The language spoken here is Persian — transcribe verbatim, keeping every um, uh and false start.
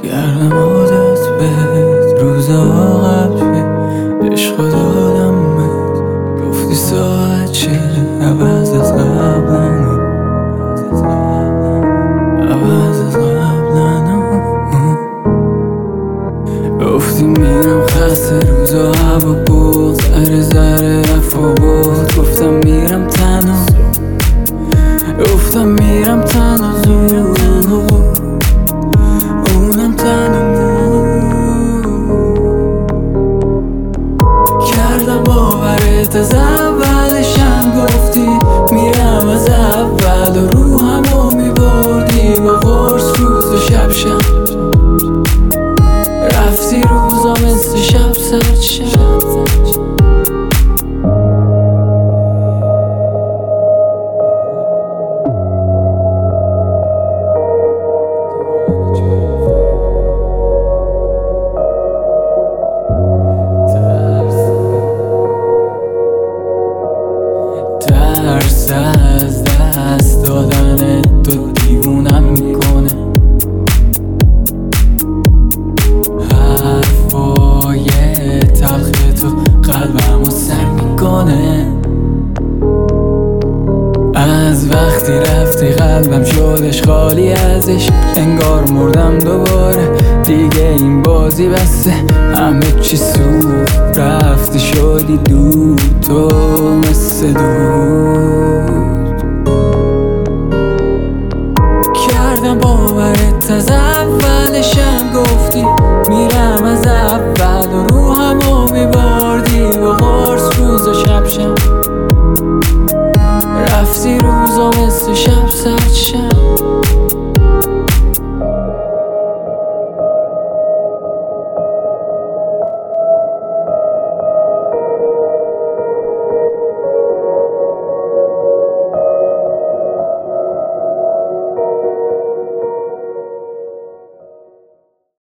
گردم عادت بهت روزا قبل عشق دادم بهت گفتی ساعت چه عوض از قبلن عوض از قبلن گفتی میرم خسته روزا هوا بود ذره ذره رفت و بود گفتم میرم تنها گفتم میرم تنها زود اونم کردم باورت از اولشم گفتی میرم از اول و روحمو میبردی با قرص روز و شب شب رفتی روزا مثل شب سر شب ترس از دست دادن تو دیوونم میکنه حرفای تلخ تو قلبمو سنگ میکنه از وقتی رفتی قلبم شدش خالی ازش انگار مردم دوباره دیگه این بازی بسته همه چی سود رفتی شدی دود تو مثل دود کردم باورت از اولشم گفتی میرم از اول و روحمو میبردی با قرص روز و شب شب